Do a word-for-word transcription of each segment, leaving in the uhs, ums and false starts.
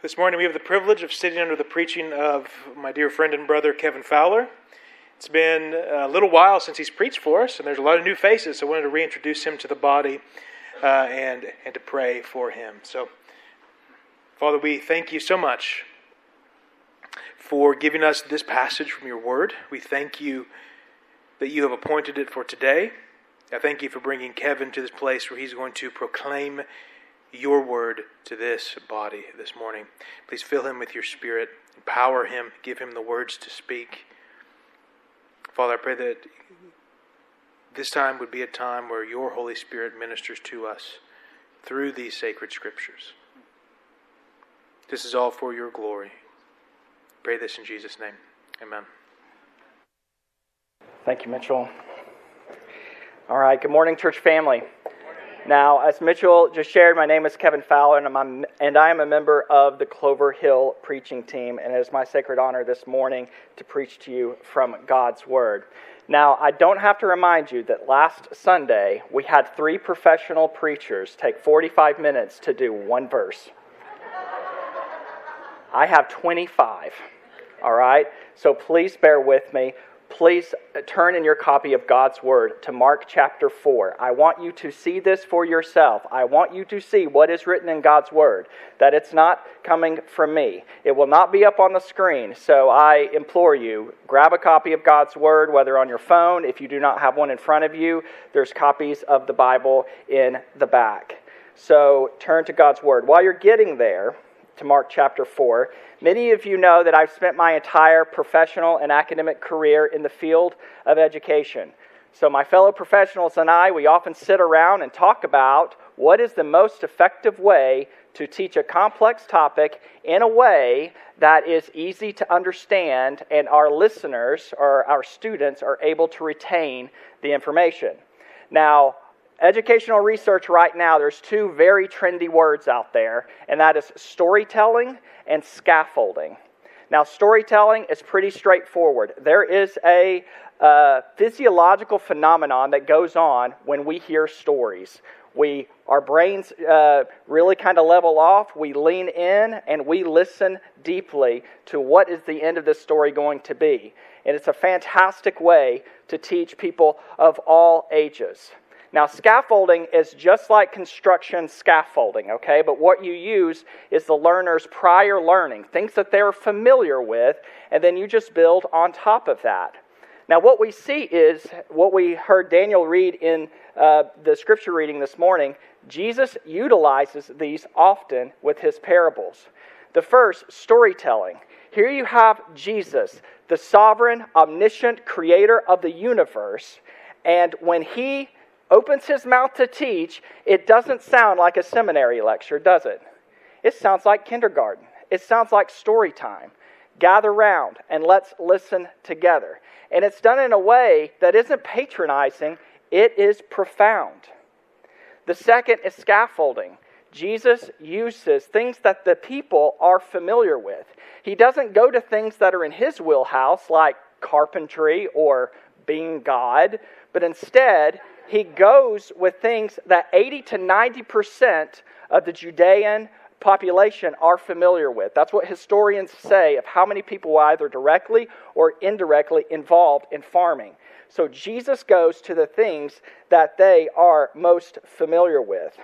This morning we have the privilege of sitting under the preaching of my dear friend and brother Kevin Fowler. It's been a little while since he's preached for us, and there's a lot of new faces, so I wanted to reintroduce him to the body uh, and, and to pray for him. So, Father, we thank you so much for giving us this passage from your word. We thank you that you have appointed it for today. I thank you for bringing Kevin to this place where he's going to proclaim your word to this body this morning. Please fill him with your Spirit, empower him, give him the words to speak. Father, I pray that this time would be a time where your Holy Spirit ministers to us through these sacred scriptures. This is all for your glory. Pray this in Jesus' name. Amen. Thank you, Mitchell. All right, good morning, church family. Now, as Mitchell just shared, my name is Kevin Fowler, and, I'm, and I am a member of the Clover Hill preaching team, and it is my sacred honor this morning to preach to you from God's Word. Now, I don't have to remind you that last Sunday, we had three professional preachers take forty-five minutes to do one verse. I have twenty-five, all right? So please bear with me. Please turn in your copy of God's Word to Mark chapter four. I want you to see this for yourself. I want you to see what is written in God's Word, that it's not coming from me. It will not be up on the screen, so I implore you, grab a copy of God's Word, whether on your phone. If you do not have one in front of you, there's copies of the Bible in the back. So turn to God's Word. While you're getting there, to Mark chapter four. Many of you know that I've spent my entire professional and academic career in the field of education. So my fellow professionals and I, we often sit around and talk about what is the most effective way to teach a complex topic in a way that is easy to understand and our listeners or our students are able to retain the information. Now, educational research right now, there's two very trendy words out there, and that is storytelling and scaffolding. Now, storytelling is pretty straightforward. There is a uh, physiological phenomenon that goes on when we hear stories. We, our brains uh, really kind of level off, we lean in, and we listen deeply to what is the end of this story going to be. And it's a fantastic way to teach people of all ages. Now, scaffolding is just like construction scaffolding, okay? But what you use is the learner's prior learning, things that they're familiar with, and then you just build on top of that. Now, what we see is, what we heard Daniel read in uh, the scripture reading this morning, Jesus utilizes these often with his parables. The first, storytelling. Here you have Jesus, the sovereign, omniscient creator of the universe, and when he opens his mouth to teach, it doesn't sound like a seminary lecture, does it? It sounds like kindergarten. It sounds like story time. Gather round and let's listen together. And it's done in a way that isn't patronizing, it is profound. The second is scaffolding. Jesus uses things that the people are familiar with. He doesn't go to things that are in his wheelhouse, like carpentry or being God, but instead, he goes with things that eighty to ninety percent of the Judean population are familiar with. That's what historians say of how many people were either directly or indirectly involved in farming. So Jesus goes to the things that they are most familiar with.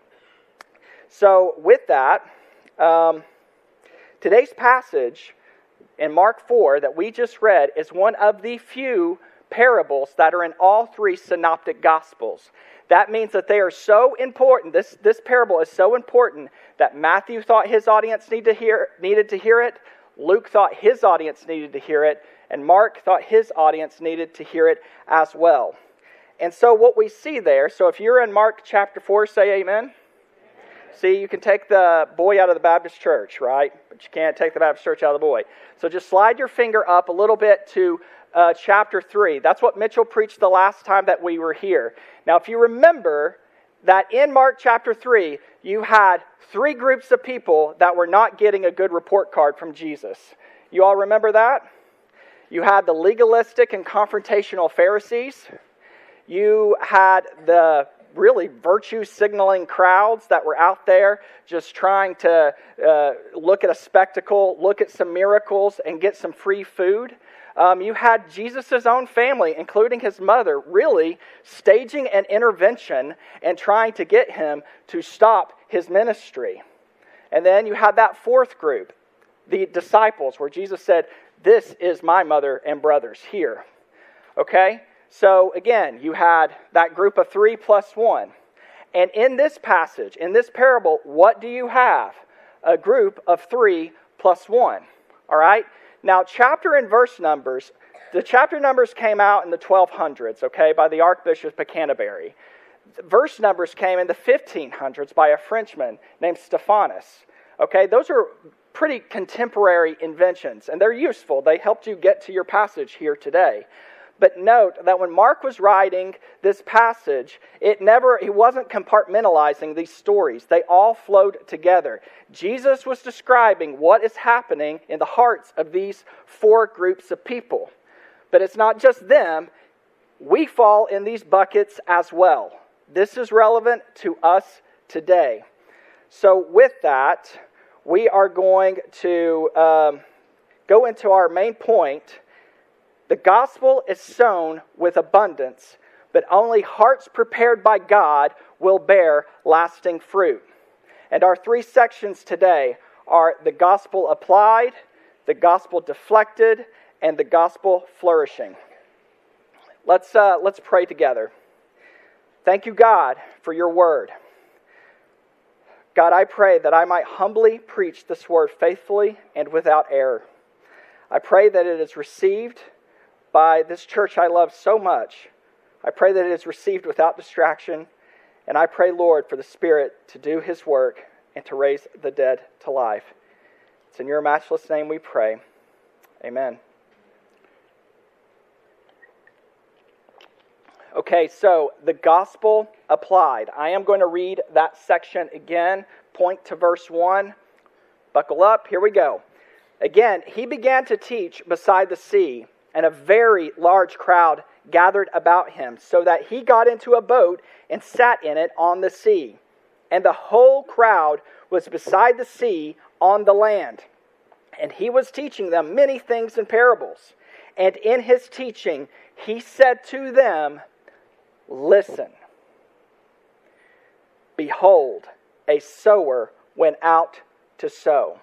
So with that, um, today's passage in Mark four that we just read is one of the few parables that are in all three synoptic gospels. That means that they are so important, this, this parable is so important that Matthew thought his audience needed to hear, needed to hear it, Luke thought his audience needed to hear it, and Mark thought his audience needed to hear it as well. And so what we see there, so if you're in Mark chapter four, say amen. See, you can take the boy out of the Baptist church, right? But you can't take the Baptist church out of the boy. So just slide your finger up a little bit to Uh, chapter three. That's what Mitchell preached the last time that we were here. Now, if you remember that in Mark chapter three, you had three groups of people that were not getting a good report card from Jesus. You all remember that? You had the legalistic and confrontational Pharisees. You had the really virtue signaling crowds that were out there just trying to uh, look at a spectacle, look at some miracles, and get some free food. Um, you had Jesus' own family, including his mother, really staging an intervention and trying to get him to stop his ministry. And then you had that fourth group, the disciples, where Jesus said, "This is my mother and brothers here." Okay? So again, you had that group of three plus one. And in this passage, in this parable, what do you have? A group of three plus one. All right? Now, chapter and verse numbers, the chapter numbers came out in the twelve hundreds, okay, by the Archbishop of Canterbury. Verse numbers came in the fifteen hundreds by a Frenchman named Stephanus. Okay, those are pretty contemporary inventions, and they're useful. They helped you get to your passage here today. But note that when Mark was writing this passage, it never he wasn't compartmentalizing these stories. They all flowed together. Jesus was describing what is happening in the hearts of these four groups of people. But it's not just them. We fall in these buckets as well. This is relevant to us today. So with that, we are going to um, go into our main point. The gospel is sown with abundance, but only hearts prepared by God will bear lasting fruit. And our three sections today are the gospel applied, the gospel deflected, and the gospel flourishing. Let's uh, let's pray together. Thank you, God, for your word. God, I pray that I might humbly preach this word faithfully and without error. I pray that it is received by this church I love so much. I pray that it is received without distraction. And I pray, Lord, for the Spirit to do His work and to raise the dead to life. It's in your matchless name we pray. Amen. Okay, so the gospel applied. I am going to read that section again. Point to verse one. Buckle up. Here we go. Again, he began to teach beside the sea, and a very large crowd gathered about him, so that he got into a boat and sat in it on the sea. And the whole crowd was beside the sea on the land. And he was teaching them many things in parables. And in his teaching, he said to them, "Listen. Behold, a sower went out to sow."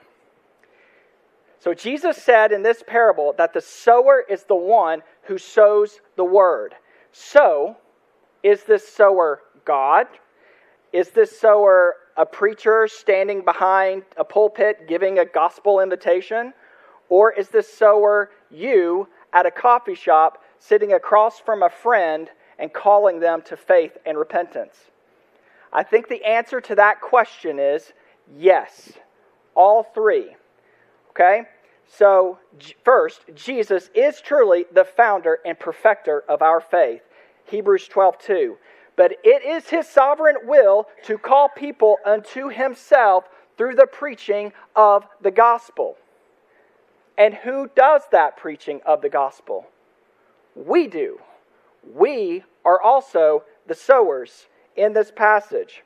So Jesus said in this parable that the sower is the one who sows the word. So, is this sower God? Is this sower a preacher standing behind a pulpit giving a gospel invitation? Or is this sower you at a coffee shop sitting across from a friend and calling them to faith and repentance? I think the answer to that question is yes, all three. Okay? So, first, Jesus is truly the founder and perfecter of our faith. Hebrews twelve two. But it is His sovereign will to call people unto Himself through the preaching of the gospel. And who does that preaching of the gospel? We do. We are also the sowers in this passage.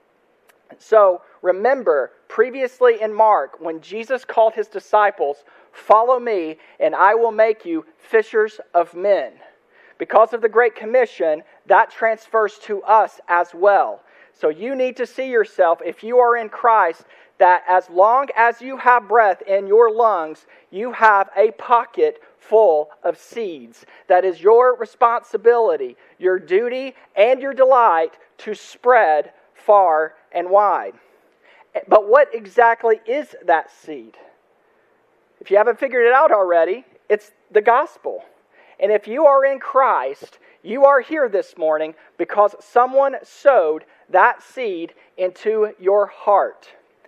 So remember, previously in Mark, when Jesus called His disciples, "Follow me, and I will make you fishers of men." Because of the Great Commission, that transfers to us as well. So you need to see yourself, if you are in Christ, that as long as you have breath in your lungs, you have a pocket full of seeds. That is your responsibility, your duty, and your delight to spread far and wide. But what exactly is that seed? If you haven't figured it out already, it's the gospel. And if you are in Christ, you are here this morning because someone sowed that seed into your heart.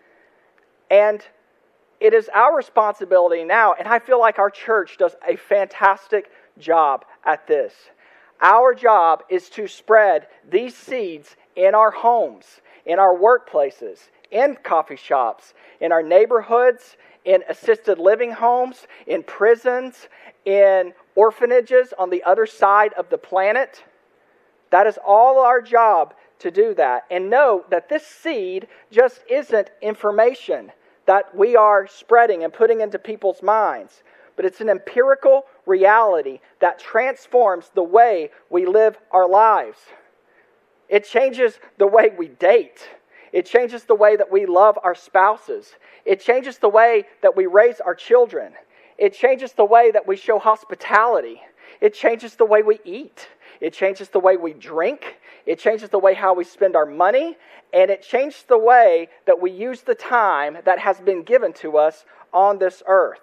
And it is our responsibility now, and I feel like our church does a fantastic job at this. Our job is to spread these seeds in our homes, in our workplaces, in coffee shops, in our neighborhoods, in assisted living homes, in prisons, in orphanages on the other side of the planet. That is all our job, to do that. And know that this seed just isn't information that we are spreading and putting into people's minds, but it's an empirical reality that transforms the way we live our lives. It changes the way we date. It changes the way that we love our spouses. It changes the way that we raise our children. It changes the way that we show hospitality. It changes the way we eat. It changes the way we drink. It changes the way how we spend our money. And it changes the way that we use the time that has been given to us on this earth.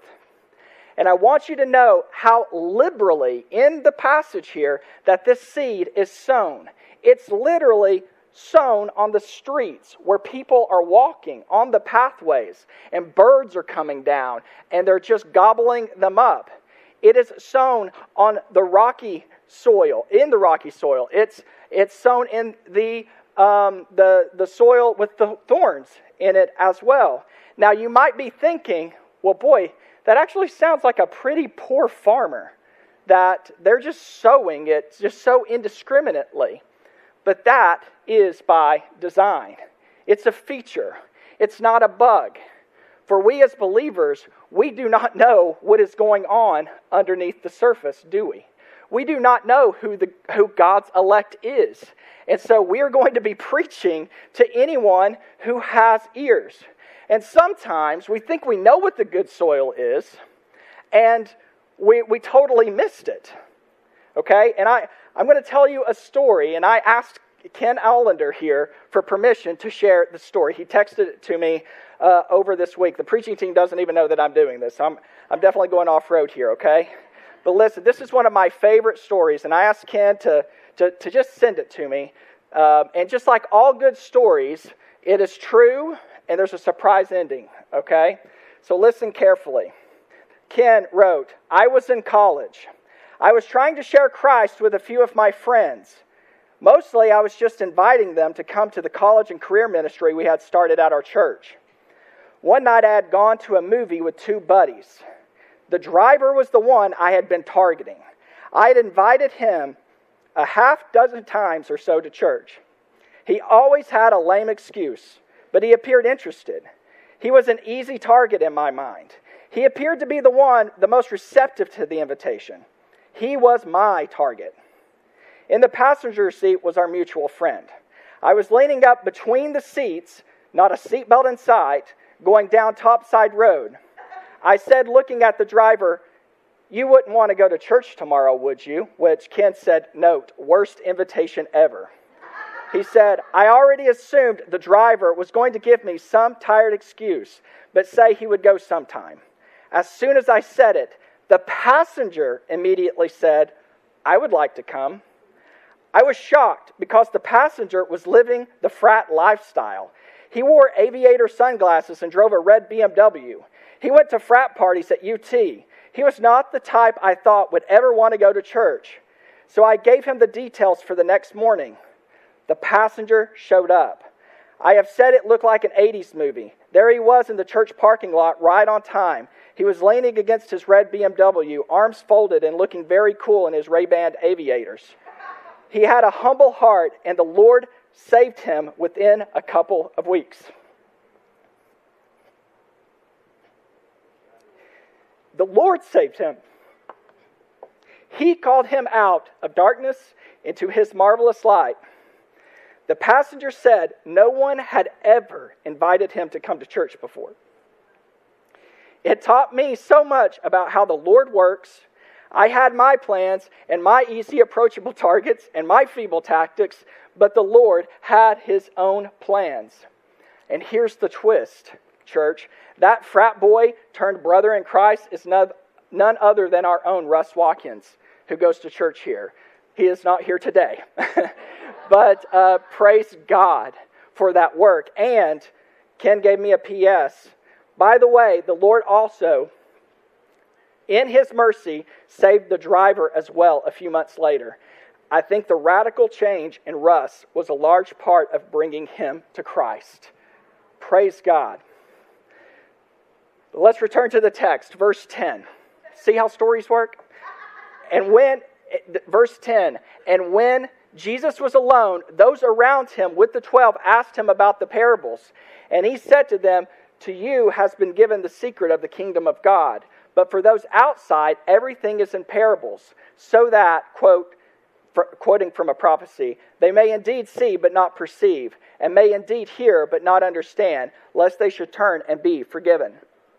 And I want you to know how liberally in the passage here that this seed is sown. It's literally sown on the streets where people are walking, on the pathways, and birds are coming down, and they're just gobbling them up. It is sown on the rocky soil, in the rocky soil. It's it's sown in the um, the the soil with the thorns in it as well. Now you might be thinking, well, boy, that actually sounds like a pretty poor farmer, that they're just sowing it just so indiscriminately. But that is by design. It's a feature. It's not a bug. For we as believers, we do not know what is going on underneath the surface, do we? We do not know who the who God's elect is. And so we are going to be preaching to anyone who has ears. And sometimes we think we know what the good soil is, and we we totally missed it. Okay? And I, I'm going to tell you a story, and I asked Ken Allender here for permission to share the story. He texted it to me uh, over this week. The preaching team doesn't even know that I'm doing this. I'm, I'm definitely going off-road here, okay? But listen, this is one of my favorite stories, and I asked Ken to, to, to just send it to me. Um, and just like all good stories, it is true, and there's a surprise ending, okay? So listen carefully. Ken wrote, I was in college. I was trying to share Christ with a few of my friends. Mostly, I was just inviting them to come to the college and career ministry we had started at our church. One night, I had gone to a movie with two buddies. The driver was the one I had been targeting. I had invited him a half dozen times or so to church. He always had a lame excuse, but he appeared interested. He was an easy target in my mind. He appeared to be the one, the most receptive to the invitation. He was my target. In the passenger seat was our mutual friend. I was leaning up between the seats, not a seatbelt in sight, going down Topside Road. I said, looking at the driver, you wouldn't want to go to church tomorrow, would you? Which Ken said, note, worst invitation ever. He said, I already assumed the driver was going to give me some tired excuse, but say he would go sometime. As soon as I said it, the passenger immediately said, I would like to come. I was shocked because the passenger was living the frat lifestyle. He wore aviator sunglasses and drove a red B M W. He went to frat parties at U T. He was not the type I thought would ever want to go to church. So I gave him the details for the next morning. The passenger showed up. I have said it looked like an eighties movie. There he was in the church parking lot right on time. He was leaning against his red B M W, arms folded and looking very cool in his Ray-Ban aviators. He had a humble heart, and the Lord saved him within a couple of weeks. The Lord saved him. He called him out of darkness into his marvelous light. The passenger said no one had ever invited him to come to church before. It taught me so much about how the Lord works. I had my plans and my easy approachable targets and my feeble tactics, but the Lord had his own plans. And here's the twist, church. That frat boy turned brother in Christ is none, none other than our own Russ Watkins, who goes to church here. He is not here today. But uh, praise God for that work. And Ken gave me a P S. By the way, the Lord also, in his mercy, saved the driver as well a few months later. I think the radical change in Russ was a large part of bringing him to Christ. Praise God. Let's return to the text, verse ten. See how stories work? And when, verse ten, and when Jesus was alone. Those around him with the twelve asked him about the parables. And he said to them, to you has been given the secret of the kingdom of God. But for those outside, everything is in parables, so that, quote, for, quoting from a prophecy, they may indeed see but not perceive, and may indeed hear but not understand, lest they should turn and be forgiven.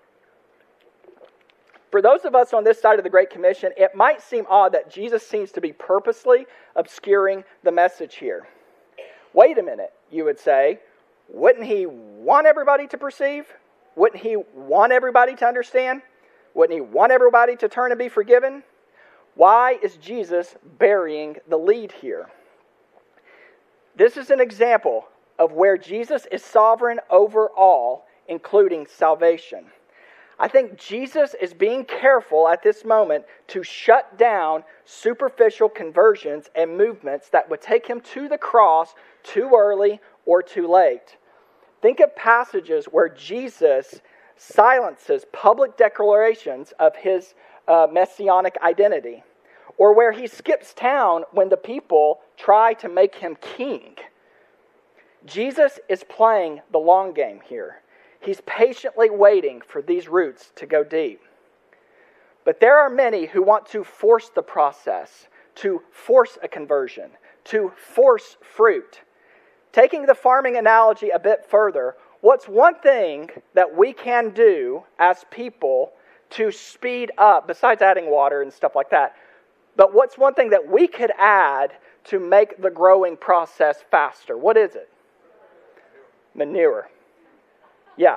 For those of us on this side of the Great Commission, it might seem odd that Jesus seems to be purposely obscuring the message here. Wait a minute, you would say. Wouldn't he want everybody to perceive? Wouldn't he want everybody to understand? Wouldn't he want everybody to turn and be forgiven? Why is Jesus burying the lead here? This is an example of where Jesus is sovereign over all, including salvation. I think Jesus is being careful at this moment to shut down superficial conversions and movements that would take him to the cross too early or too late. Think of passages where Jesus silences public declarations of his uh, messianic identity, or where he skips town when the people try to make him king. Jesus is playing the long game here. He's patiently waiting for these roots to go deep. But there are many who want to force the process, to force a conversion, to force fruit. Taking the farming analogy a bit further, what's one thing that we can do as people to speed up, besides adding water and stuff like that, but what's one thing that we could add to make the growing process faster? What is it? Manure. Yeah.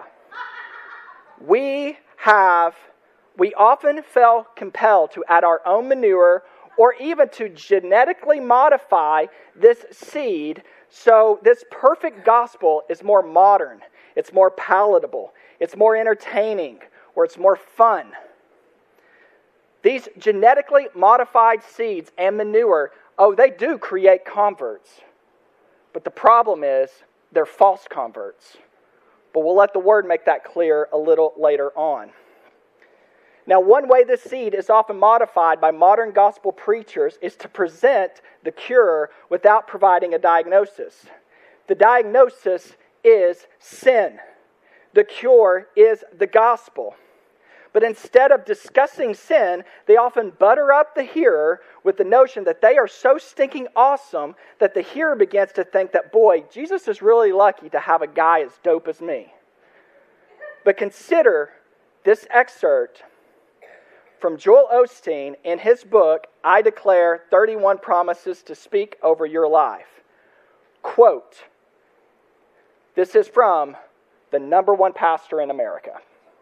We have, we often feel compelled to add our own manure or even to genetically modify this seed so this perfect gospel is more modern, it's more palatable, it's more entertaining, or it's more fun. These genetically modified seeds and manure, oh, they do create converts. But the problem is they're false converts. But we'll let the Word make that clear a little later on. Now, one way this seed is often modified by modern gospel preachers is to present the cure without providing a diagnosis. The diagnosis is sin. The cure is the gospel. But instead of discussing sin, they often butter up the hearer with the notion that they are so stinking awesome that the hearer begins to think that, boy, Jesus is really lucky to have a guy as dope as me. But consider this excerpt from Joel Osteen in his book, I Declare thirty-one Promises to Speak Over Your Life. Quote, this is from the number one pastor in America.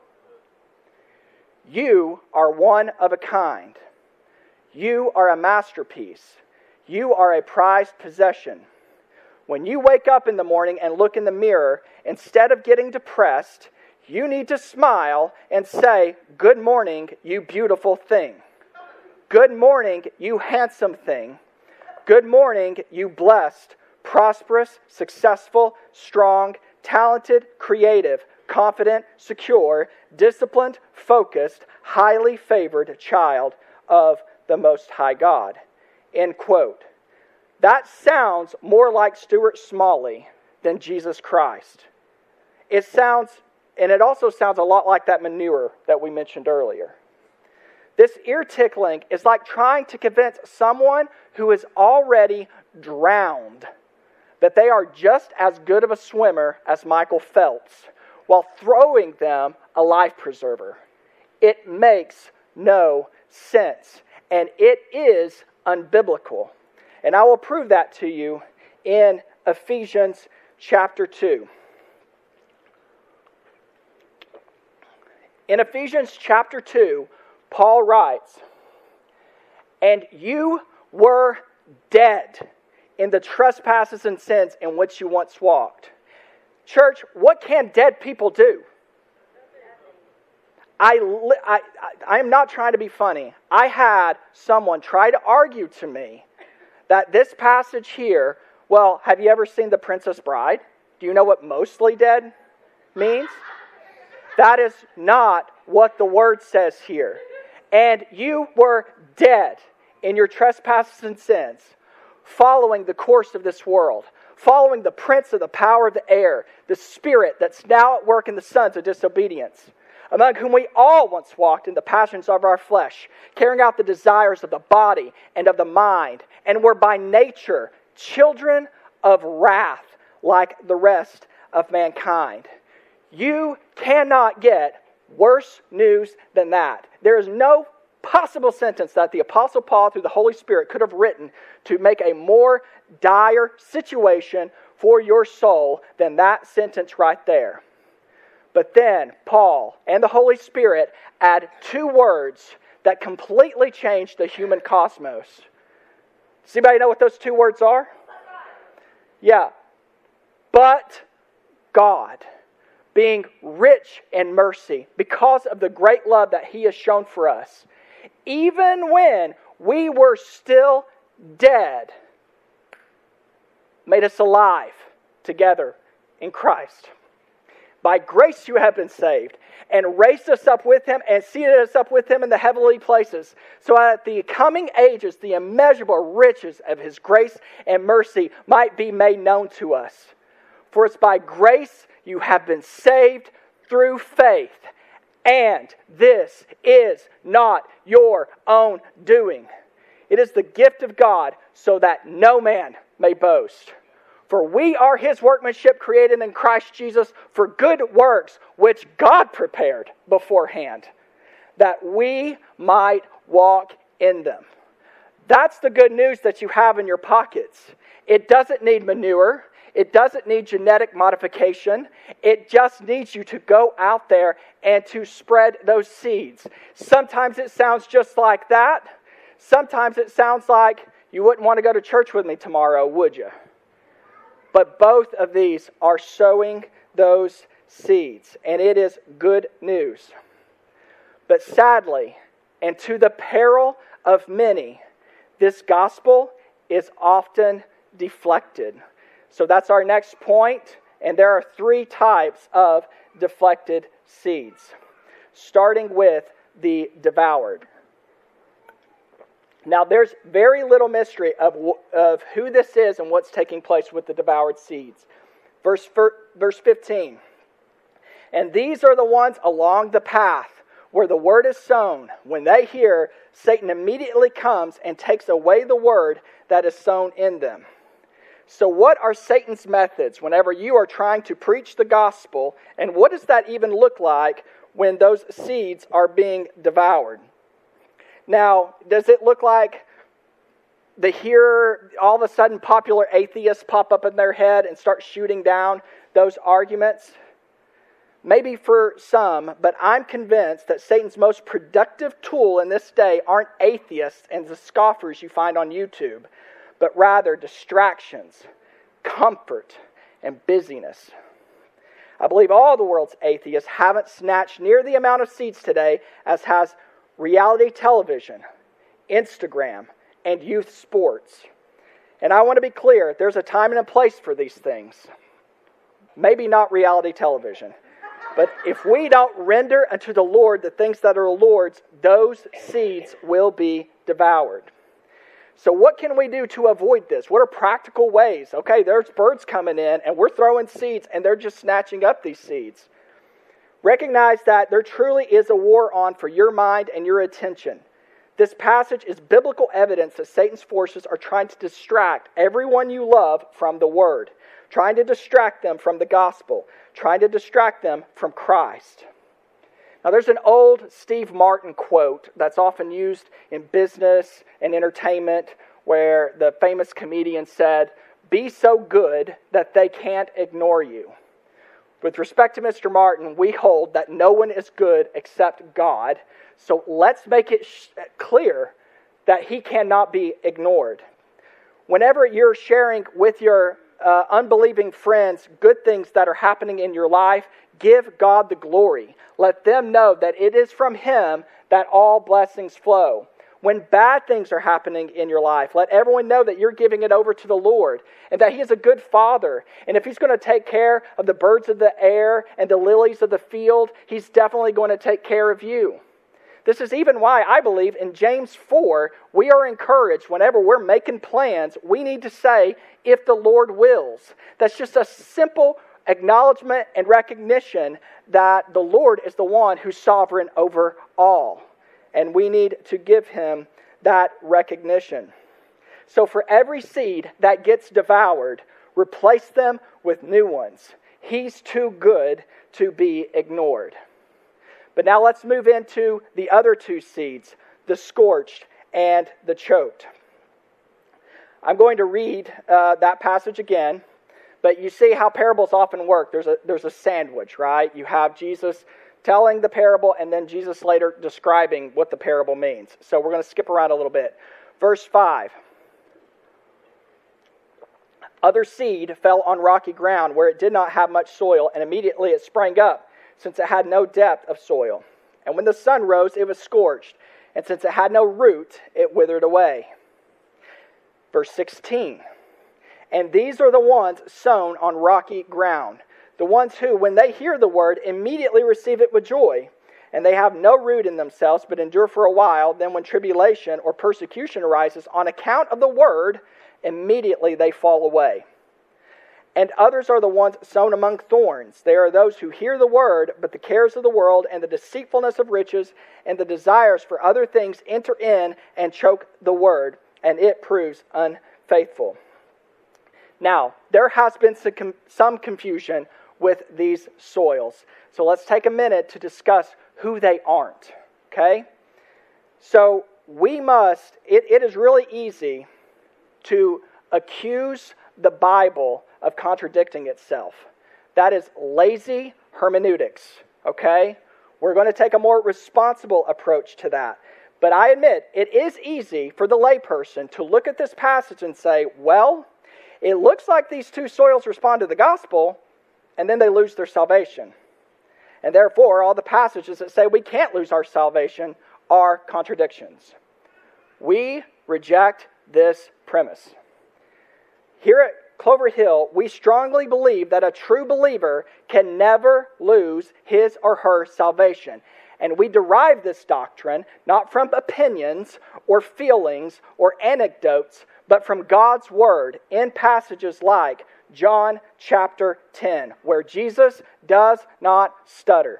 You are one of a kind. You are a masterpiece. You are a prized possession. When you wake up in the morning and look in the mirror, instead of getting depressed, you need to smile and say, good morning, you beautiful thing. Good morning, you handsome thing. Good morning, you blessed, prosperous, successful, strong, talented, creative, confident, secure, disciplined, focused, highly favored child of the Most High God. End quote. That sounds more like Stuart Smalley than Jesus Christ. It sounds, and it also sounds a lot like that manure that we mentioned earlier. This ear-tickling is like trying to convince someone who is already drowned that they are just as good of a swimmer as Michael Phelps, while throwing them a life preserver. It makes no sense, and it is unbiblical. And I will prove that to you in Ephesians chapter two. In Ephesians chapter two, Paul writes, and you were dead in the trespasses and sins in which you once walked. Church, what can dead people do? I, I, I am not trying to be funny. I had someone try to argue to me that this passage here, well, have you ever seen The Princess Bride? Do you know what mostly dead means? That is not what the word says here. And you were dead in your trespasses and sins, following the course of this world, following the prince of the power of the air, the spirit that's now at work in the sons of disobedience, among whom we all once walked in the passions of our flesh, carrying out the desires of the body and of the mind, and were by nature children of wrath like the rest of mankind. You cannot get worse news than that. There is no possible sentence that the Apostle Paul, through the Holy Spirit, could have written to make a more dire situation for your soul than that sentence right there. But then Paul and the Holy Spirit add two words that completely change the human cosmos. Does anybody know what those two words are? Yeah. But God, being rich in mercy, because of the great love that He has shown for us, even when we were still dead, made us alive together in Christ. By grace you have been saved, and raised us up with Him, and seated us up with Him in the heavenly places, so that at the coming ages the immeasurable riches of His grace and mercy might be made known to us. For it's by grace you have been saved through faith, and this is not your own doing. It is the gift of God, so that no man may boast. For we are His workmanship, created in Christ Jesus for good works, which God prepared beforehand, that we might walk in them. That's the good news that you have in your pockets. It doesn't need manure. It doesn't need genetic modification. It just needs you to go out there and to spread those seeds. Sometimes it sounds just like that. Sometimes it sounds like, you wouldn't want to go to church with me tomorrow, would you? But both of these are sowing those seeds, and it is good news. But sadly, and to the peril of many, this gospel is often deflected. So that's our next point, and there are three types of deflected seeds, starting with the devoured. Now, there's very little mystery of, of who this is and what's taking place with the devoured seeds. Verse, verse fifteen. And these are the ones along the path where the word is sown. When they hear, Satan immediately comes and takes away the word that is sown in them. So what are Satan's methods whenever you are trying to preach the gospel? And what does that even look like when those seeds are being devoured? Now, does it look like the hearer, all of a sudden popular atheists pop up in their head and start shooting down those arguments? Maybe for some, but I'm convinced that Satan's most productive tool in this day aren't atheists and the scoffers you find on YouTube, but rather distractions, comfort, and busyness. I believe all the world's atheists haven't snatched near the amount of seeds today as has reality television, Instagram, and youth sports. And I want to be clear, there's a time and a place for these things. Maybe not reality television. But if we don't render unto the Lord the things that are the Lord's, those seeds will be devoured. So what can we do to avoid this? What are practical ways? Okay, there's birds coming in, and we're throwing seeds, and they're just snatching up these seeds. Recognize that there truly is a war on for your mind and your attention. This passage is biblical evidence that Satan's forces are trying to distract everyone you love from the Word, trying to distract them from the gospel, trying to distract them from Christ. Now, there's an old Steve Martin quote that's often used in business and entertainment where the famous comedian said, "Be so good that they can't ignore you." With respect to Mister Martin, we hold that no one is good except God. So let's make it sh- clear that He cannot be ignored. Whenever you're sharing with your uh, unbelieving friends good things that are happening in your life, give God the glory. Let them know that it is from Him that all blessings flow. When bad things are happening in your life, let everyone know that you're giving it over to the Lord and that He is a good Father. And if He's going to take care of the birds of the air and the lilies of the field, He's definitely going to take care of you. This is even why I believe in James four, we are encouraged whenever we're making plans, we need to say, if the Lord wills. That's just a simple acknowledgement and recognition that the Lord is the one who's sovereign over all. And we need to give him that recognition. So for every seed that gets devoured, replace them with new ones. He's too good to be ignored. But now let's move into the other two seeds, the scorched and the choked. I'm going to read uh, that passage again, but you see how parables often work. There's a, there's a sandwich, right? You have Jesus telling the parable and then Jesus later describing what the parable means. So we're going to skip around a little bit. Verse five. Other seed fell on rocky ground where it did not have much soil, and immediately it sprang up, since it had no depth of soil. And when the sun rose, it was scorched, and since it had no root, it withered away. Verse sixteen. And these are the ones sown on rocky ground, the ones who, when they hear the word, immediately receive it with joy, and they have no root in themselves, but endure for a while. Then when tribulation or persecution arises on account of the word, immediately they fall away. And others are the ones sown among thorns. They are those who hear the word, but the cares of the world and the deceitfulness of riches and the desires for other things enter in and choke the word, and it proves unfaithful. Now, there has been some confusion with these soils. So let's take a minute to discuss who they aren't. Okay? So we must, it, it is really easy to accuse the Bible of contradicting itself. That is lazy hermeneutics, okay? We're going to take a more responsible approach to that. But I admit, it is easy for the layperson to look at this passage and say, well, it looks like these two soils respond to the gospel, and then they lose their salvation. And therefore, all the passages that say we can't lose our salvation are contradictions. We reject this premise. Here at Clover Hill, we strongly believe that a true believer can never lose his or her salvation. And we derive this doctrine not from opinions or feelings or anecdotes, but from God's Word in passages like John chapter ten, where Jesus does not stutter.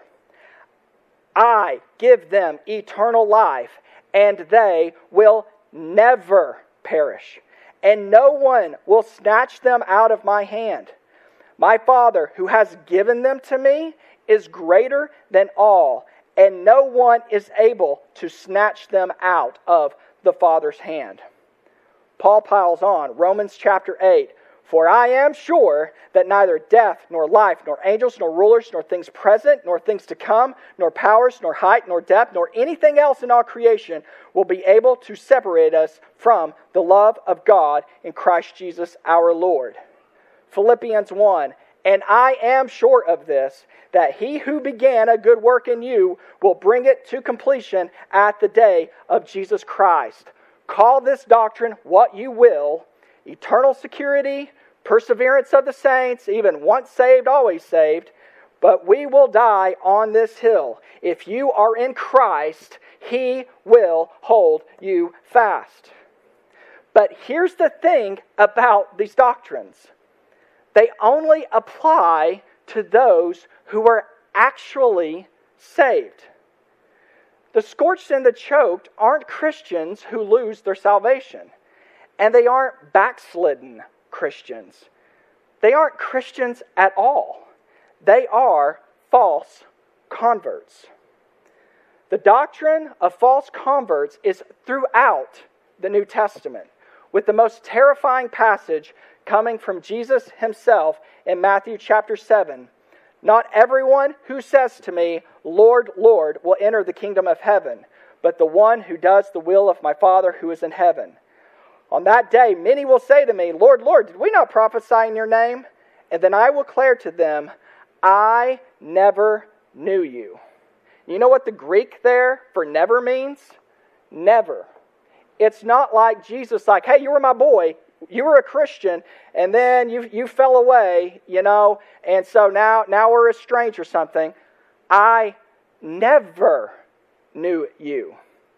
I give them eternal life, and they will never perish, and no one will snatch them out of my hand. My Father, who has given them to me, is greater than all, and no one is able to snatch them out of the Father's hand. Paul piles on, Romans chapter eight, for I am sure that neither death, nor life, nor angels, nor rulers, nor things present, nor things to come, nor powers, nor height, nor depth, nor anything else in all creation will be able to separate us from the love of God in Christ Jesus our Lord. Philippians one, and I am sure of this, that he who began a good work in you will bring it to completion at the day of Jesus Christ. Call this doctrine what you will, eternal security, perseverance of the saints, even once saved, always saved, but we will die on this hill. If you are in Christ, he will hold you fast. But here's the thing about these doctrines. They only apply to those who are actually saved. The scorched and the choked aren't Christians who lose their salvation. And they aren't backslidden Christians. They aren't Christians at all. They are false converts. The doctrine of false converts is throughout the New Testament, with the most terrifying passage coming from Jesus himself in Matthew chapter seven. Not everyone who says to me, Lord, Lord, will enter the kingdom of heaven, but the one who does the will of my Father who is in heaven. On that day, many will say to me, Lord, Lord, did we not prophesy in your name? And then I will declare to them, I never knew you. You know what the Greek there for never means? Never. It's not like Jesus, like, hey, you were my boy, you were a Christian, and then you you fell away, you know, and so now, now we're estranged or something. I never knew you.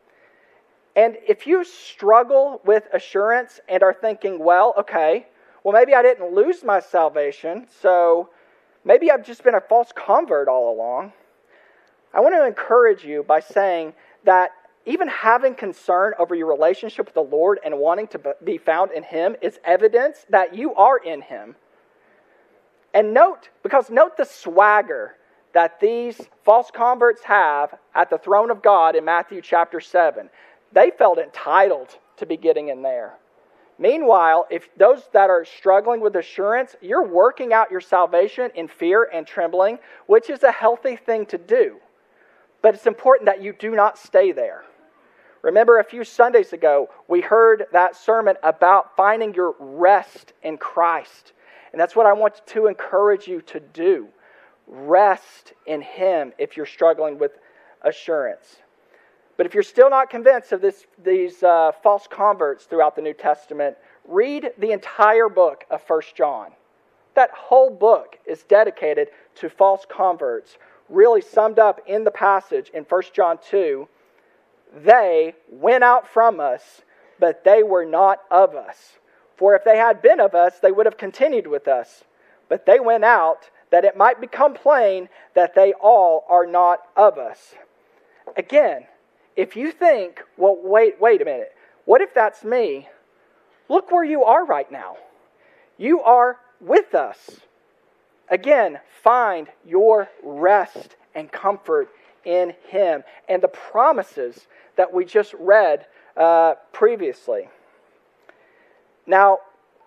And if you struggle with assurance and are thinking, well, okay, well, maybe I didn't lose my salvation, so maybe I've just been a false convert all along. I want to encourage you by saying that even having concern over your relationship with the Lord and wanting to be found in Him is evidence that you are in Him. And note, because note the swagger that these false converts have at the throne of God in Matthew chapter seven. They felt entitled to be getting in there. Meanwhile, if those that are struggling with assurance, you're working out your salvation in fear and trembling, which is a healthy thing to do. But it's important that you do not stay there. Remember a few Sundays ago, we heard that sermon about finding your rest in Christ. And that's what I want to encourage you to do. Rest in Him if you're struggling with assurance. But if you're still not convinced of this, these uh, false converts throughout the New Testament, read the entire book of First John. That whole book is dedicated to false converts, really summed up in the passage in First John two. They went out from us, but they were not of us. For if they had been of us, they would have continued with us. But they went out, that it might become plain that they all are not of us. Again, if you think, well, wait, wait a minute. What if that's me? Look where you are right now. You are with us. Again, find your rest and comfort in Him and the promises that we just read uh, previously. Now,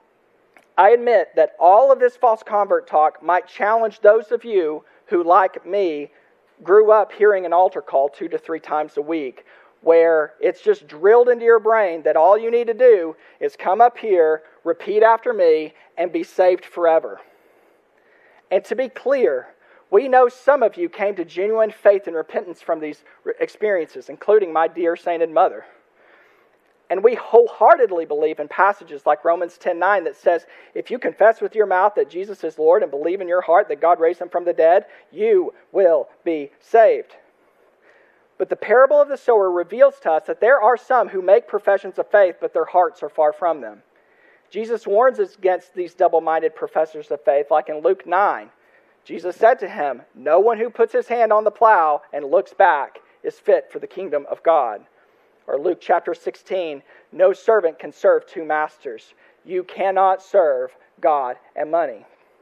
I admit that all of this false convert talk might challenge those of you who, like me, grew up hearing an altar call two to three times a week, where it's just drilled into your brain that all you need to do is come up here, repeat after me, and be saved forever. And to be clear, we know some of you came to genuine faith and repentance from these experiences, including my dear sainted mother. And we wholeheartedly believe in passages like Romans ten nine that says, if you confess with your mouth that Jesus is Lord and believe in your heart that God raised Him from the dead, you will be saved. But the parable of the sower reveals to us that there are some who make professions of faith, but their hearts are far from them. Jesus warns us against these double-minded professors of faith, like in Luke nine. Jesus said to him, no one who puts his hand on the plow and looks back is fit for the kingdom of God. Or Luke chapter sixteen, no servant can serve two masters. You cannot serve God and money.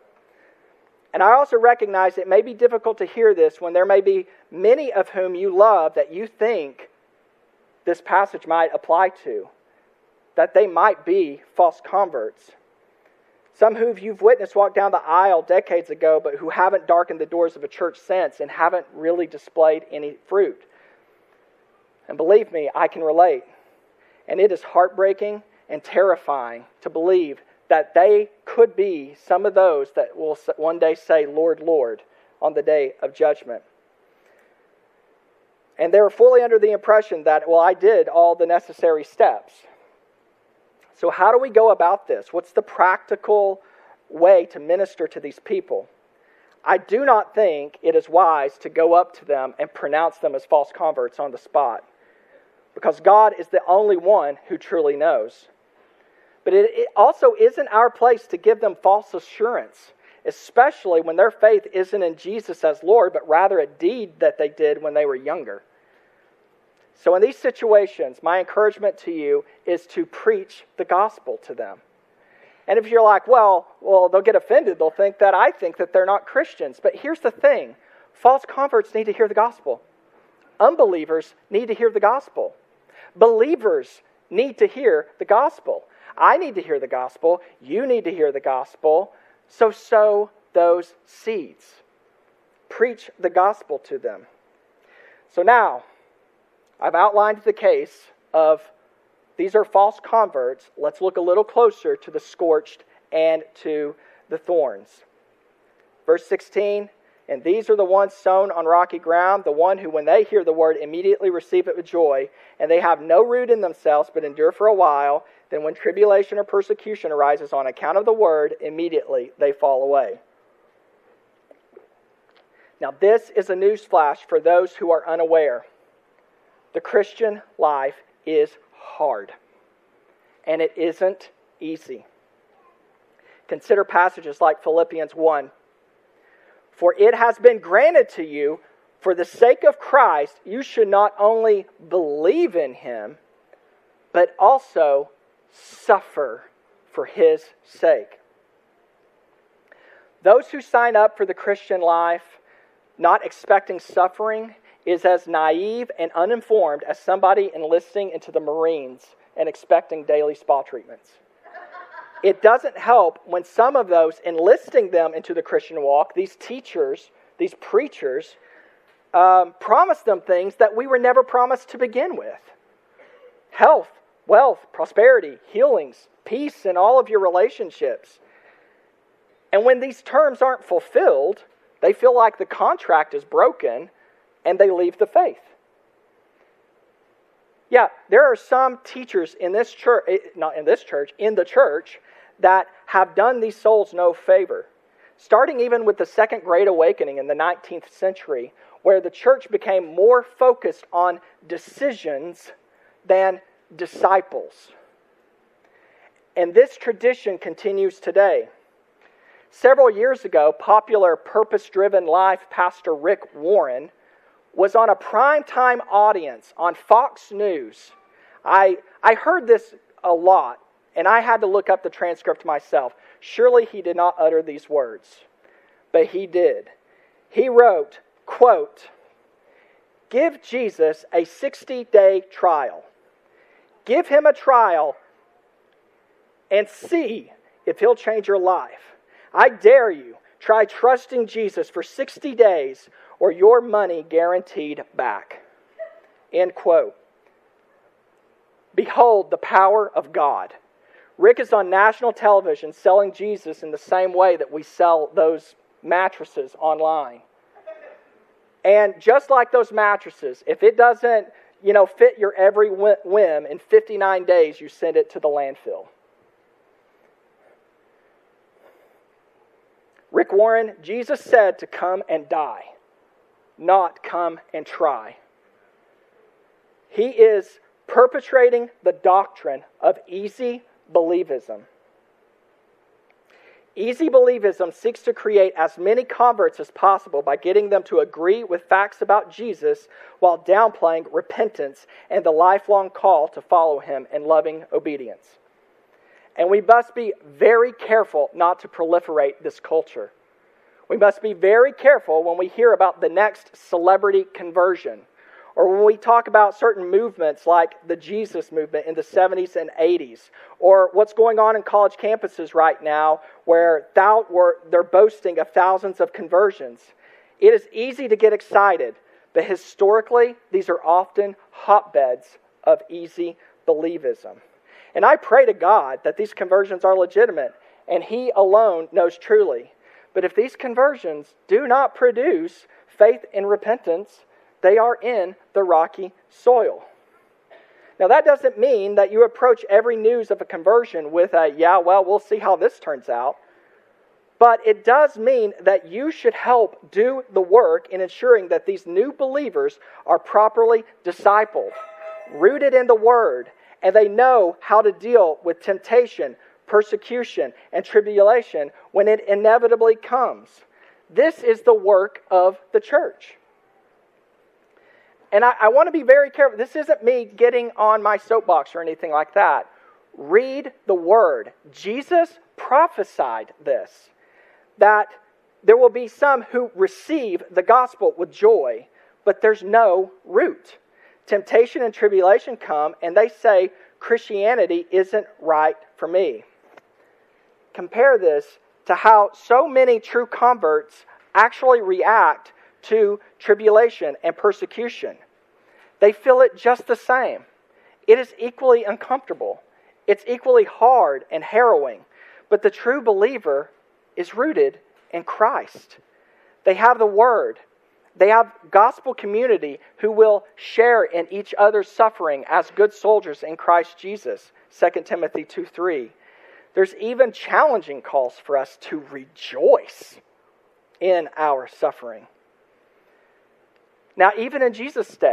And I also recognize it may be difficult to hear this when there may be many of whom you love that you think this passage might apply to, that they might be false converts. Some who you've witnessed walk down the aisle decades ago, but who haven't darkened the doors of a church since and haven't really displayed any fruit. And believe me, I can relate. And it is heartbreaking and terrifying to believe that they could be some of those that will one day say, Lord, Lord, on the day of judgment. And they're fully under the impression that, well, I did all the necessary steps. So how do we go about this? What's the practical way to minister to these people? I do not think it is wise to go up to them and pronounce them as false converts on the spot, because God is the only one who truly knows. But it, it also isn't our place to give them false assurance, especially when their faith isn't in Jesus as Lord, but rather a deed that they did when they were younger. So in these situations, my encouragement to you is to preach the gospel to them. And if you're like, well, well, they'll get offended. They'll think that I think that they're not Christians. But here's the thing. False converts need to hear the gospel. Unbelievers need to hear the gospel. Believers need to hear the gospel. I need to hear the gospel. You need to hear the gospel. So sow those seeds. Preach the gospel to them. So now, I've outlined the case of these are false converts. Let's look a little closer to the scorched and to the thorns. Verse sixteen, and these are the ones sown on rocky ground, the one who, when they hear the word, immediately receive it with joy, and they have no root in themselves, but endure for a while. Then when tribulation or persecution arises on account of the word, immediately they fall away. Now this is a newsflash for those who are unaware. the Christian life is hard, and it isn't easy. Consider passages like Philippians one. For it has been granted to you, for the sake of Christ, you should not only believe in him, but also suffer for his sake. Those who sign up for the Christian life not expecting suffering is as naive and uninformed as somebody enlisting into the Marines and expecting daily spa treatments. It doesn't help when some of those enlisting them into the Christian walk, these teachers, these preachers, um, promise them things that we were never promised to begin with. Health, wealth, prosperity, healings, peace in all of your relationships. And when these terms aren't fulfilled, they feel like the contract is broken and they leave the faith. Yeah, there are some teachers in this church, not in this church, in the church, that have done these souls no favor. Starting even with the Second Great Awakening in the nineteenth century, where the church became more focused on decisions than disciples. And this tradition continues today. Several years ago, popular purpose-driven life pastor Rick Warren was on a primetime audience on Fox News. I, I heard this a lot, and I had to look up the transcript myself. Surely he did not utter these words, but he did. He wrote, quote, "Give Jesus a sixty-day trial. Give him a trial and see if he'll change your life. I dare you, try trusting Jesus for sixty days or your money guaranteed back." End quote. Behold the power of God. Rick is on national television selling Jesus in the same way that we sell those mattresses online. And just like those mattresses, if it doesn't, you know, fit your every whim, in fifty-nine days you send it to the landfill. Rick Warren, Jesus said to come and die, not come and try. He is perpetrating the doctrine of easy believism. Easy believism seeks to create as many converts as possible by getting them to agree with facts about Jesus while downplaying repentance and the lifelong call to follow him in loving obedience. And we must be very careful not to proliferate this culture. We must be very careful when we hear about the next celebrity conversion, or when we talk about certain movements like the Jesus movement in the seventies and eighties, or what's going on in college campuses right now where they're boasting of thousands of conversions. It is easy to get excited, but historically, these are often hotbeds of easy believism. And I pray to God that these conversions are legitimate, and He alone knows truly. But if these conversions do not produce faith and repentance, they are in the rocky soil. Now, that doesn't mean that you approach every news of a conversion with a, yeah, well, we'll see how this turns out. But it does mean that you should help do the work in ensuring that these new believers are properly discipled, rooted in the Word, and they know how to deal with temptation, persecution, and tribulation when it inevitably comes. This is the work of the church. And I, I want to be very careful. This isn't me getting on my soapbox or anything like that. Read the Word. Jesus prophesied this, that there will be some who receive the gospel with joy, but there's no root. Temptation and tribulation come, and they say, Christianity isn't right for me. Compare this to how so many true converts actually react to tribulation and persecution. They feel it just the same. It is equally uncomfortable. It's equally hard and harrowing. But the true believer is rooted in Christ. They have the Word. They have gospel community who will share in each other's suffering as good soldiers in Christ Jesus. Second Timothy two three. There's even challenging calls for us to rejoice in our suffering. Now, even in Jesus' day,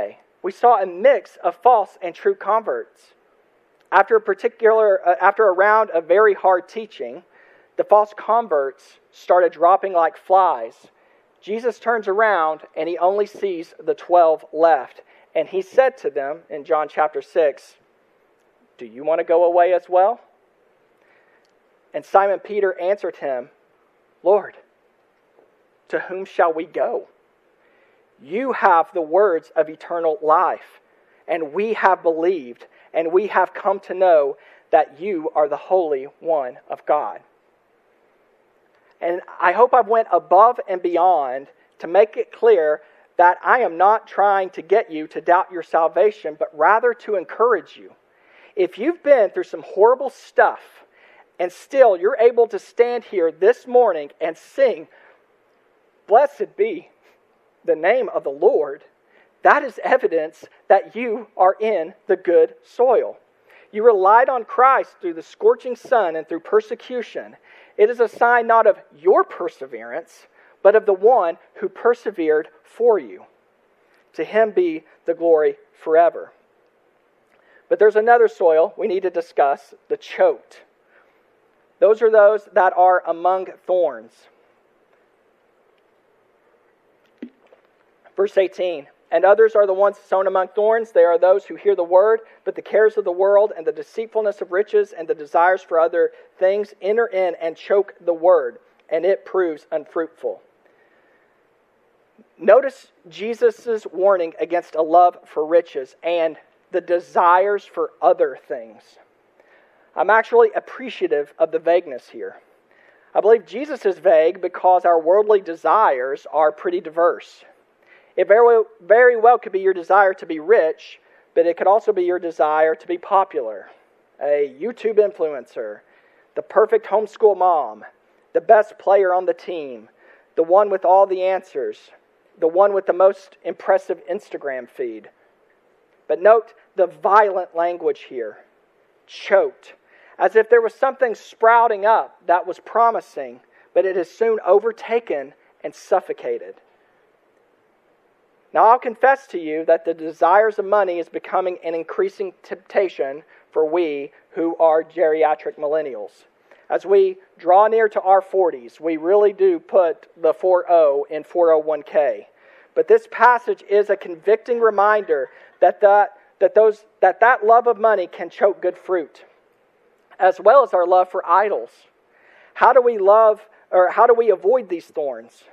we saw a mix of false and true converts. After a particular, uh, after a round of very hard teaching, the false converts started dropping like flies. Jesus turns around and he only sees the twelve left. And he said to them in John chapter six, "Do you want to go away as well?" And Simon Peter answered him, "Lord, to whom shall we go? You have the words of eternal life, and we have believed, and we have come to know that you are the Holy One of God." And I hope I've went above and beyond to make it clear that I am not trying to get you to doubt your salvation, but rather to encourage you. If you've been through some horrible stuff, and still you're able to stand here this morning and sing, "Blessed be the name of the Lord," that is evidence that you are in the good soil. You relied on Christ through the scorching sun and through persecution. It is a sign not of your perseverance, but of the one who persevered for you. To him be the glory forever. But there's another soil we need to discuss, the choked. Those are those that are among thorns. Verse eighteen, "And others are the ones sown among thorns. They are those who hear the word, but the cares of the world and the deceitfulness of riches and the desires for other things enter in and choke the word, and it proves unfruitful." Notice Jesus' warning against a love for riches and the desires for other things. I'm actually appreciative of the vagueness here. I believe Jesus is vague because our worldly desires are pretty diverse. It very, very well could be your desire to be rich, but it could also be your desire to be popular, a YouTube influencer, the perfect homeschool mom, the best player on the team, the one with all the answers, the one with the most impressive Instagram feed. But note the violent language here, choked, as if there was something sprouting up that was promising, but it is soon overtaken and suffocated. Now, I'll confess to you that the desires of money is becoming an increasing temptation for we who are geriatric millennials. As we draw near to our forties, we really do put the four oh in four oh one k. But this passage is a convicting reminder that that, that, those, that that love of money can choke good fruit, as well as our love for idols. How do we love, or how do we avoid these thorns?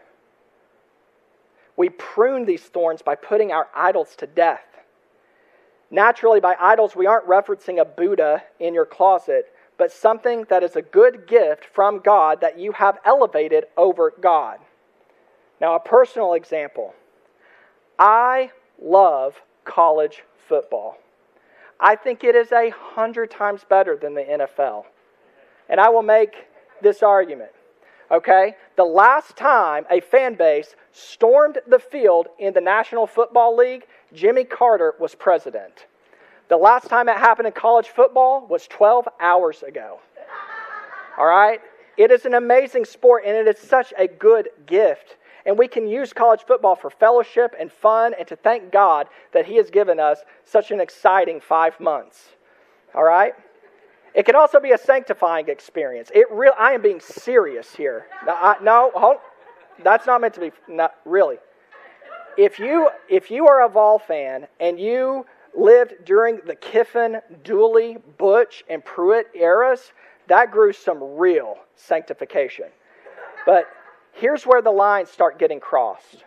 We prune these thorns by putting our idols to death. Naturally, by idols, we aren't referencing a Buddha in your closet, but something that is a good gift from God that you have elevated over God. Now, a personal example. I love college football. I think it is a hundred times better than the N F L. And I will make this argument. Okay? The last time a fan base stormed the field in the National Football League, Jimmy Carter was president. The last time it happened in college football was twelve hours ago. All right? It is an amazing sport, and it is such a good gift. And we can use college football for fellowship and fun and to thank God that He has given us such an exciting five months. All right? It can also be a sanctifying experience. It real. I am being serious here. No, I, no hold, that's not meant to be. Not really. If you if you are a Vol fan and you lived during the Kiffin, Dooley, Butch, and Pruitt eras, that grew some real sanctification. But here's where the lines start getting crossed.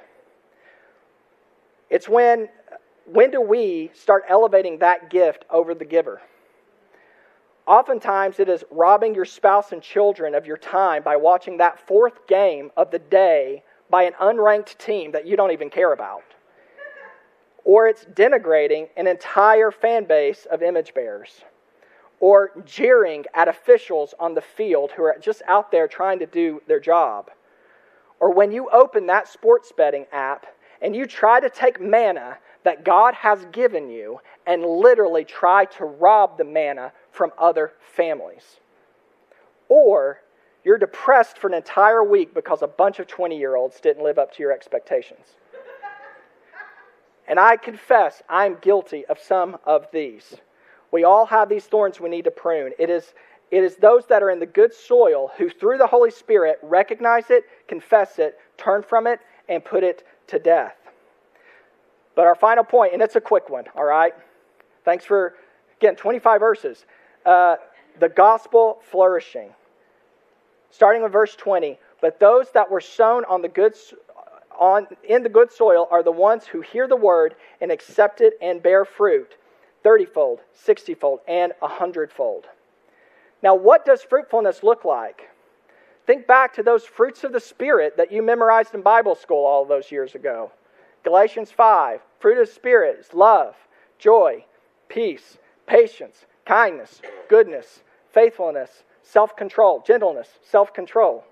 It's when when do we start elevating that gift over the giver? Oftentimes it is robbing your spouse and children of your time by watching that fourth game of the day by an unranked team that you don't even care about. Or it's denigrating an entire fan base of image bearers. Or jeering at officials on the field who are just out there trying to do their job. Or when you open that sports betting app and you try to take manna that God has given you and literally try to rob the manna from other families. Or you're depressed for an entire week because a bunch of twenty-year-olds didn't live up to your expectations. And I confess I'm guilty of some of these. We all have these thorns we need to prune. It is, it is those that are in the good soil who through the Holy Spirit recognize it, confess it, turn from it, and put it to death. But our final point, and it's a quick one, all right? Thanks for, again, twenty-five verses. Uh, the gospel flourishing. Starting with verse twenty. But those that were sown on the good on in the good soil are the ones who hear the word and accept it and bear fruit, thirty-fold, sixty-fold, and a hundredfold. Now, what does fruitfulness look like? Think back to those fruits of the Spirit that you memorized in Bible school all those years ago. Galatians five, fruit of the Spirit is love, joy, peace, patience, kindness, goodness, faithfulness, self-control, gentleness, self-control.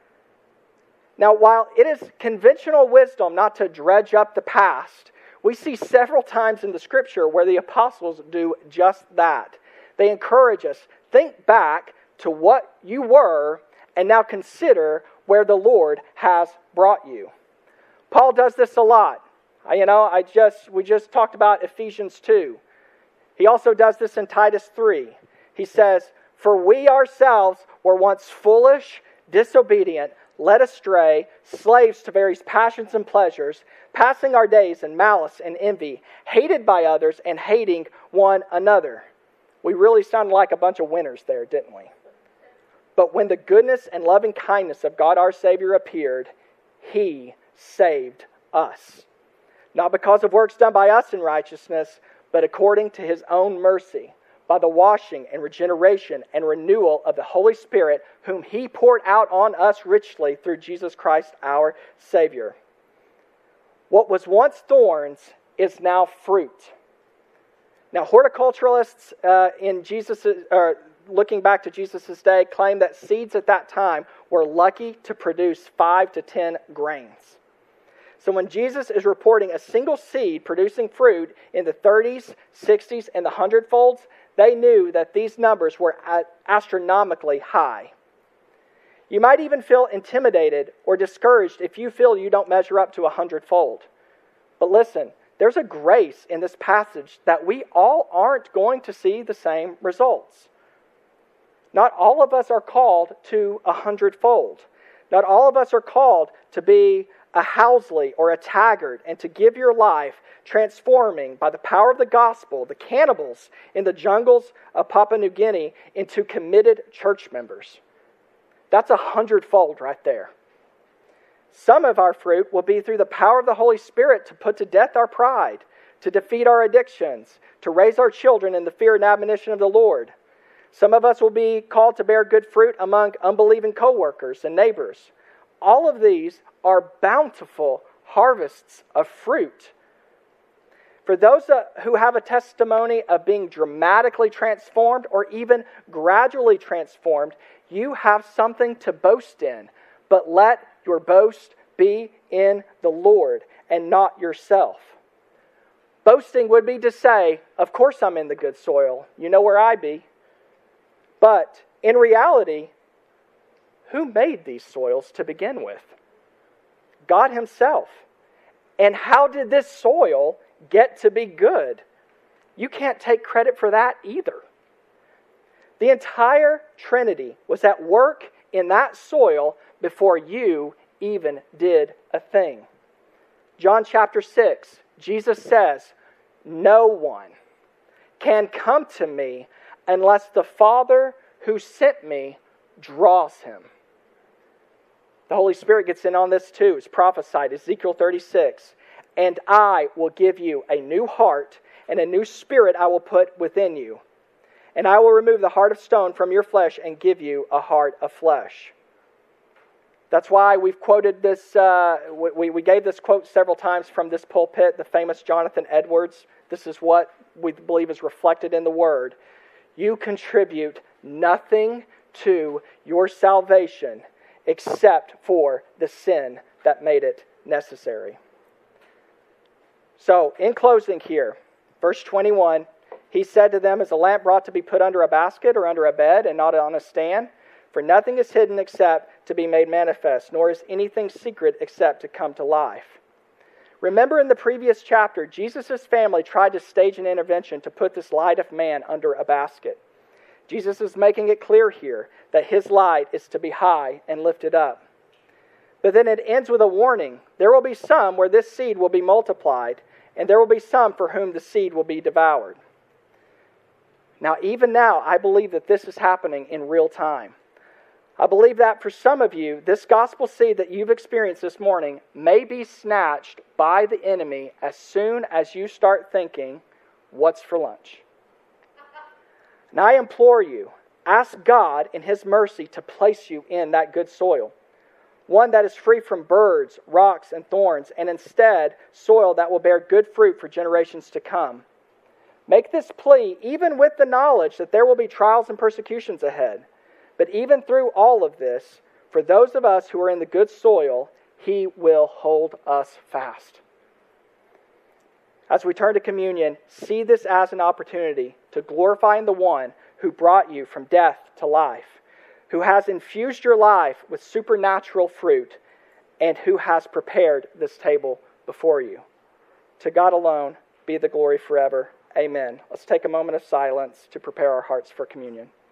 Now, while it is conventional wisdom not to dredge up the past, we see several times in the Scripture where the apostles do just that. They encourage us, think back to what you were and now consider where the Lord has brought you. Paul does this a lot. You know, I just we just talked about Ephesians two. He also does this in Titus three. He says, "For we ourselves were once foolish, disobedient, led astray, slaves to various passions and pleasures, passing our days in malice and envy, hated by others and hating one another." We really sounded like a bunch of winners there, didn't we? But when the goodness and loving kindness of God our Savior appeared, He saved us. Not because of works done by us in righteousness, but according to His own mercy, by the washing and regeneration and renewal of the Holy Spirit, whom He poured out on us richly through Jesus Christ our Savior. What was once thorns is now fruit. Now, horticulturalists uh, in Jesus, uh, looking back to Jesus' day, claim that seeds at that time were lucky to produce five to ten grains. So when Jesus is reporting a single seed producing fruit in the thirties, sixties, and the hundredfolds, they knew that these numbers were astronomically high. You might even feel intimidated or discouraged if you feel you don't measure up to a hundredfold. But listen, there's a grace in this passage that we all aren't going to see the same results. Not all of us are called to a hundredfold. Not all of us are called to be a Housley or a Taggart and to give your life transforming by the power of the gospel the cannibals in the jungles of Papua New Guinea into committed church members. That's a hundredfold right there. Some of our fruit will be through the power of the Holy Spirit to put to death our pride, to defeat our addictions, to raise our children in the fear and admonition of the Lord. Some of us will be called to bear good fruit among unbelieving co-workers and neighbors. All of these are bountiful harvests of fruit. For those who have a testimony of being dramatically transformed or even gradually transformed, you have something to boast in. But let your boast be in the Lord and not yourself. Boasting would be to say, of course I'm in the good soil. You know where I be. But in reality, who made these soils to begin with? God Himself. And how did this soil get to be good? You can't take credit for that either. The entire Trinity was at work in that soil before you even did a thing. John chapter six, Jesus says, "No one can come to me unless the Father who sent me draws him." The Holy Spirit gets in on this too. It's prophesied, Ezekiel thirty-six. "And I will give you a new heart, and a new spirit I will put within you. And I will remove the heart of stone from your flesh and give you a heart of flesh." That's why we've quoted this, uh, we, we gave this quote several times from this pulpit, the famous Jonathan Edwards. This is what we believe is reflected in the Word. You contribute nothing to your salvation except for the sin that made it necessary. So, in closing here, verse twenty-one, He said to them, "Is a lamp brought to be put under a basket or under a bed and not on a stand? For nothing is hidden except to be made manifest, nor is anything secret except to come to life." Remember in the previous chapter, Jesus' family tried to stage an intervention to put this light of man under a basket. Jesus is making it clear here that his light is to be high and lifted up. But then it ends with a warning. There will be some where this seed will be multiplied, and there will be some for whom the seed will be devoured. Now, even now, I believe that this is happening in real time. I believe that for some of you, this gospel seed that you've experienced this morning may be snatched by the enemy as soon as you start thinking, what's for lunch? And I implore you, ask God in His mercy to place you in that good soil. One that is free from birds, rocks, and thorns, and instead soil that will bear good fruit for generations to come. Make this plea even with the knowledge that there will be trials and persecutions ahead. But even through all of this, for those of us who are in the good soil, He will hold us fast. As we turn to communion, see this as an opportunity to glorify the one who brought you from death to life, who has infused your life with supernatural fruit, and who has prepared this table before you. To God alone be the glory forever. Amen. Let's take a moment of silence to prepare our hearts for communion.